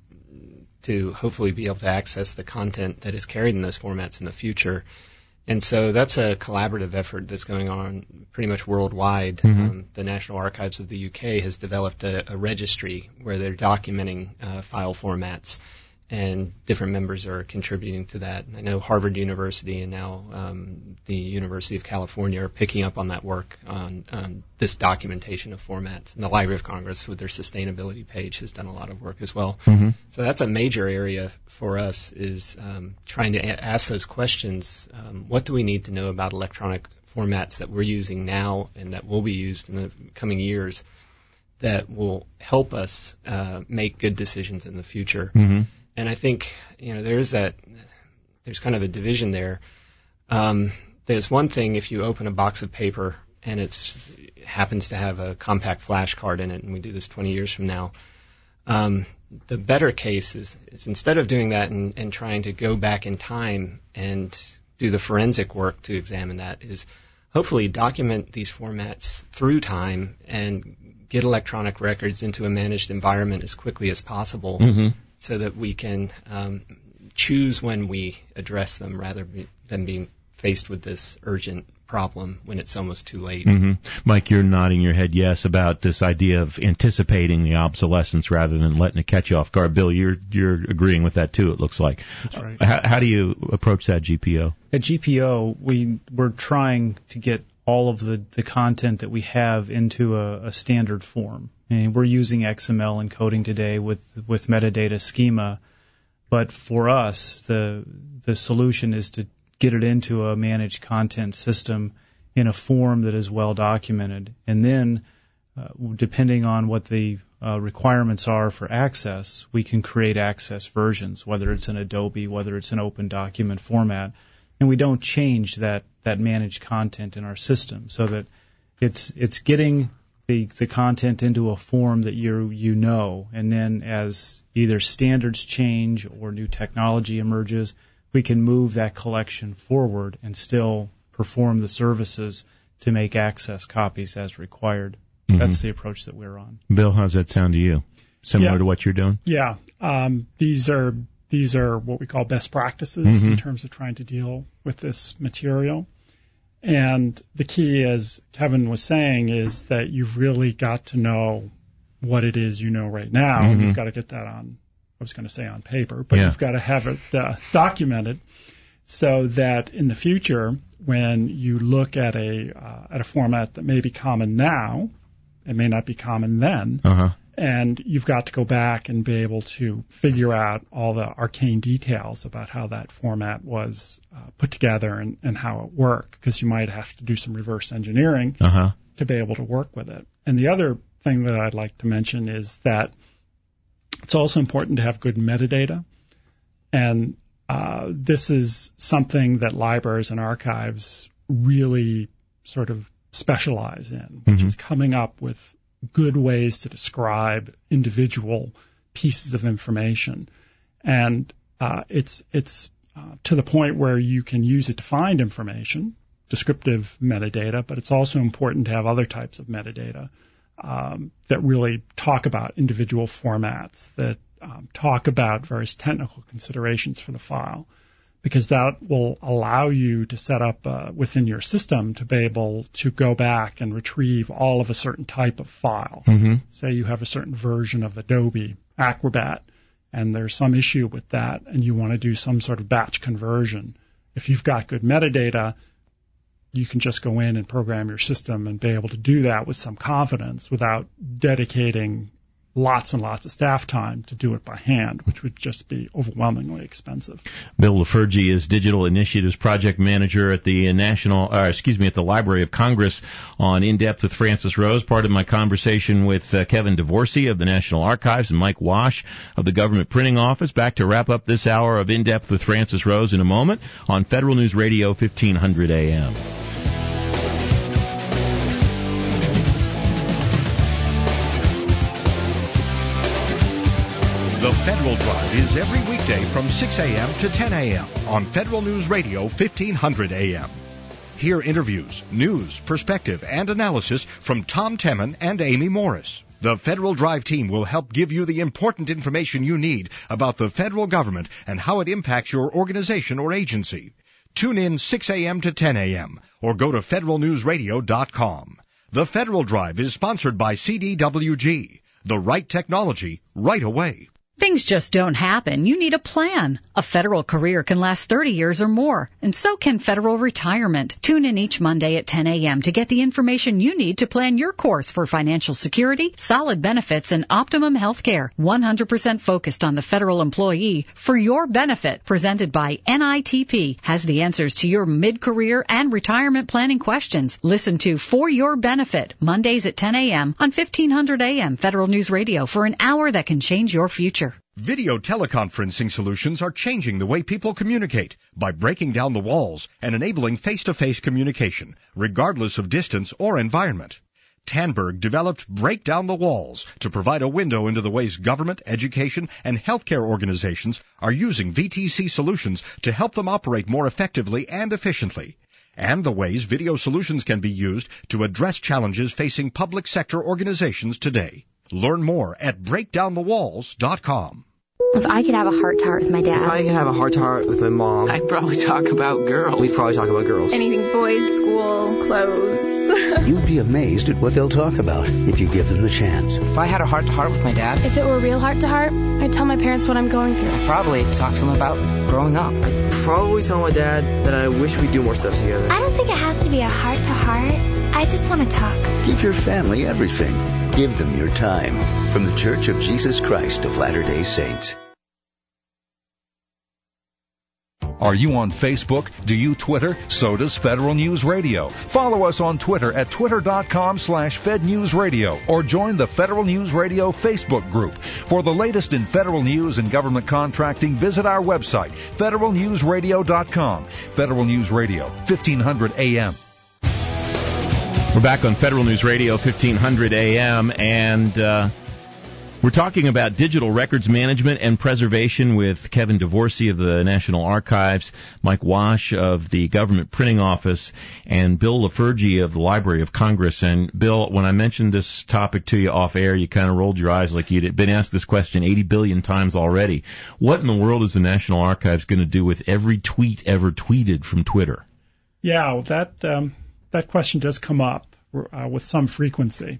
Speaker 4: to hopefully be able to access the content that is carried in those formats in the future. And so that's a collaborative effort that's going on pretty much worldwide. Mm-hmm. Um, the National Archives of the U K has developed a, a registry where they're documenting uh, file formats, and different members are contributing to that. I know Harvard University and now um, the University of California are picking up on that work on, on this documentation of formats. And the Library of Congress, with their sustainability page, has done a lot of work as well. Mm-hmm. So that's a major area for us, is um, trying to a- ask those questions. Um, what do we need to know about electronic formats that we're using now and that will be used in the coming years that will help us uh, make good decisions in the future? Mm-hmm. And I think, you know, there's that, there's kind of a division there. Um, there's one thing if you open a box of paper and it's, it happens to have a compact flash card in it, and we do this twenty years from now. Um, the better case is, is instead of doing that and, and trying to go back in time and do the forensic work to examine that, is hopefully document these formats through time and get electronic records into a managed environment as quickly as possible. Mm-hmm. So that we can um, choose when we address them rather be, than being faced with this urgent problem when it's almost too late.
Speaker 2: Mm-hmm. Mike, you're nodding your head yes about this idea of anticipating the obsolescence rather than letting it catch you off guard. Bill, you're you're agreeing with that too, it looks like.
Speaker 5: That's right.
Speaker 2: Uh, how, how do you approach that, G P O?
Speaker 5: At G P O, we, we're trying to get all of the, the content that we have into a, a standard form. And we're using X M L encoding today with, with metadata schema. But for us, the the solution is to get it into a managed content system in a form that is well documented. And then, uh, depending on what the uh, requirements are for access, we can create access versions, whether it's in Adobe, whether it's an open document format. And we don't change that, that managed content in our system, so that it's it's getting the the content into a form that you you know, and then as either standards change or new technology emerges, we can move that collection forward and still perform the services to make access copies as required.
Speaker 2: Mm-hmm.
Speaker 5: That's the approach that we're on.
Speaker 2: Bill, how's that sound to you? Similar
Speaker 6: Yeah.
Speaker 2: to what you're doing?
Speaker 6: Yeah, um, these are these are what we call best practices
Speaker 2: Mm-hmm.
Speaker 6: in terms of trying to deal with this material. And the key, as Kevin was saying, is that you've really got to know what it is you know right now.
Speaker 2: Mm-hmm.
Speaker 6: And you've got to get that on, I was going to say on paper, but
Speaker 2: Yeah.
Speaker 6: you've got to have it uh, documented so that in the future, when you look at a uh, at a format that may be common now, it may not be common then,
Speaker 2: Uh-huh.
Speaker 6: and you've got to go back and be able to figure out all the arcane details about how that format was uh, put together and, and how it worked, because you might have to do some reverse engineering
Speaker 2: Uh-huh.
Speaker 6: to be able to work with it. And the other thing that I'd like to mention is that it's also important to have good metadata. And uh, this is something that libraries and archives really sort of specialize in, which
Speaker 2: Mhm.
Speaker 6: is coming up with good ways to describe individual pieces of information. And uh, it's it's uh, to the point where you can use it to find information, descriptive metadata, but it's also important to have other types of metadata um, that really talk about individual formats, that um, talk about various technical considerations for the file, because that will allow you to set up uh, within your system to be able to go back and retrieve all of a certain type of file.
Speaker 2: Mm-hmm.
Speaker 6: Say you have a certain version of Adobe Acrobat, and there's some issue with that, and you want to do some sort of batch conversion. If you've got good metadata, you can just go in and program your system and be able to do that with some confidence without dedicating lots and lots of staff time to do it by hand, which would just be overwhelmingly expensive.
Speaker 2: Bill Lafergie is Digital Initiatives Project Manager at the National, uh, excuse me, at the Library of Congress on In Depth with Francis Rose. Part of my conversation with uh, Kevin DeVorsey of the National Archives and Mike Wash of the Government Printing Office. Back to wrap up this hour of In Depth with Francis Rose in a moment on Federal News Radio fifteen hundred A M.
Speaker 23: The Federal Drive is every weekday from six a.m. to ten a.m. on Federal News Radio fifteen hundred A M. Hear interviews, news, perspective, and analysis from Tom Temin and Amy Morris. The Federal Drive team will help give you the important information you need about the federal government and how it impacts your organization or agency. Tune in six a.m. to ten a.m. or go to federal news radio dot com. The Federal Drive is sponsored by C D W G. The right technology, right away.
Speaker 10: Things just don't happen. You need a plan. A federal career can last thirty years or more, and so can federal retirement. Tune in each Monday at ten a.m. to get the information you need to plan your course for financial security, solid benefits, and optimum health care. one hundred percent focused on the federal employee for your benefit. Presented by N I T P has the answers to your mid-career and retirement planning questions. Listen to For Your Benefit, Mondays at ten a.m. on fifteen hundred A M Federal News Radio for an hour that can change your future.
Speaker 23: Video teleconferencing solutions are changing the way people communicate by breaking down the walls and enabling face-to-face communication, regardless of distance or environment. Tandberg developed Break Down the Walls to provide a window into the ways government, education, and healthcare organizations are using V T C solutions to help them operate more effectively and efficiently, and the ways video solutions can be used to address challenges facing public sector organizations today. Learn more at break down the walls dot com.
Speaker 12: If I could have a heart-to-heart with my dad.
Speaker 13: If I could have a heart-to-heart with my mom.
Speaker 14: I'd probably talk about girls.
Speaker 13: We'd probably talk about girls.
Speaker 12: Anything boys, school, clothes.
Speaker 15: You'd be amazed at what they'll talk about if you give them the chance.
Speaker 14: If I had a heart-to-heart with my dad.
Speaker 12: If it were real heart-to-heart, I'd tell my parents what I'm going through.
Speaker 14: I'd probably talk to him about growing up.
Speaker 13: I'd probably tell my dad that I wish we'd do more stuff together.
Speaker 12: I don't think it has to be a heart-to-heart. I just want to talk.
Speaker 15: Give your family everything. Give them your time. From the Church of Jesus Christ of Latter-day Saints.
Speaker 3: Are you on Facebook? Do you Twitter? So does Federal News Radio. Follow us on Twitter at twitter.com slash fednewsradio or join the Federal News Radio Facebook group. For the latest in federal news and government contracting, visit our website, federal news radio dot com. Federal News Radio, fifteen hundred A M.
Speaker 2: We're back on Federal News Radio fifteen hundred A M, and uh, We're talking about digital records management and preservation with Kevin Divorcey of the National Archives, Mike Wash of the Government Printing Office, and Bill Lafergie of the Library of Congress. And Bill, when I mentioned this topic to you off air, you kind of rolled your eyes like you'd been asked this question eighty billion times already. What in the world is the National Archives going to do with every tweet ever tweeted from Twitter?
Speaker 6: Yeah, that um, that question does come up uh, with some frequency.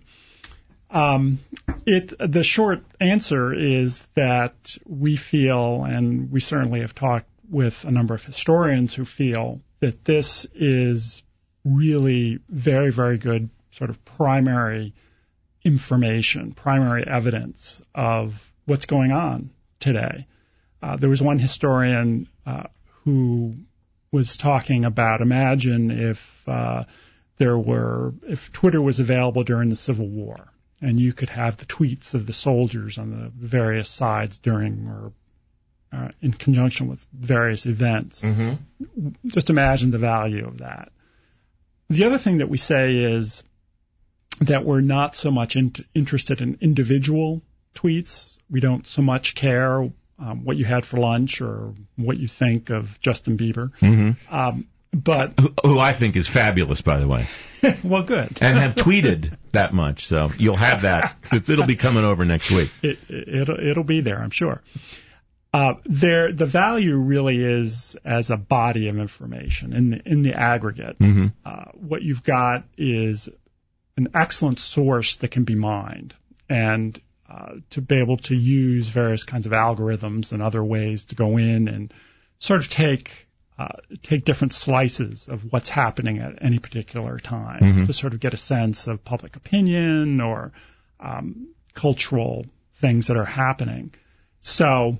Speaker 6: Um, it, the short answer is that we feel, and we certainly have talked with a number of historians who feel, that this is really very, very good sort of primary information, primary evidence of what's going on today. Uh, there was one historian uh, who was talking about, imagine if uh, there were, if Twitter was available during the Civil War, and you could have the tweets of the soldiers on the various sides during or uh, in conjunction with various events. Mm-hmm. Just imagine the value of that. The other thing that we say is that we're not so much in- interested in individual tweets. We don't so much care um, what you had for lunch or what you think of Justin Bieber.
Speaker 2: Mm-hmm.
Speaker 6: Um, but
Speaker 2: who, who I think is fabulous, by the way.
Speaker 6: Well, good.
Speaker 2: And have tweeted that much, so you'll have that. It'll be coming over next week.
Speaker 6: It, it, it'll, it'll be there, I'm sure. Uh, there, the value really is as a body of information in the, in the aggregate.
Speaker 2: Mm-hmm.
Speaker 6: Uh, what you've got is an excellent source that can be mined, and uh, to be able to use various kinds of algorithms and other ways to go in and sort of take uh, take different slices of what's happening at any particular time,
Speaker 2: mm-hmm.
Speaker 6: to sort of get a sense of public opinion or um, cultural things that are happening. So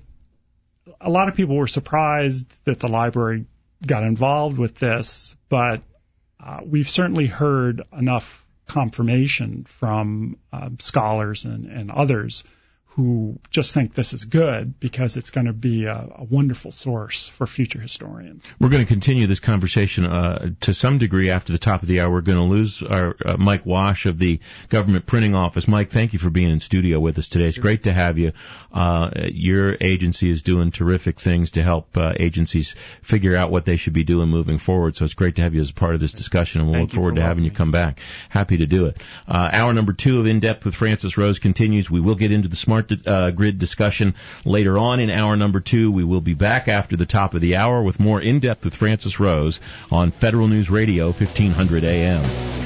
Speaker 6: a lot of people were surprised that the library got involved with this, but uh, we've certainly heard enough confirmation from uh, scholars and, and others who just think this is good because it's going to be a, a wonderful source for future historians.
Speaker 2: We're going to continue this conversation uh, to some degree after the top of the hour. We're going to lose our uh, Mike Wash of the Government Printing Office. Mike, thank you for being in studio with us today. It's great to have you. Uh, your agency is doing terrific things to help uh, agencies figure out what they should be doing moving forward, so it's great to have you as part of this discussion, and we'll
Speaker 6: Thank
Speaker 2: look forward to having
Speaker 6: me.
Speaker 2: you come back. Happy to do it. Uh, hour number two of In Depth with Francis Rose continues. We will get into the smart Uh, grid discussion later on in hour number two. We will be back after the top of the hour with more In Depth with Francis Rose on Federal News Radio, fifteen hundred A M.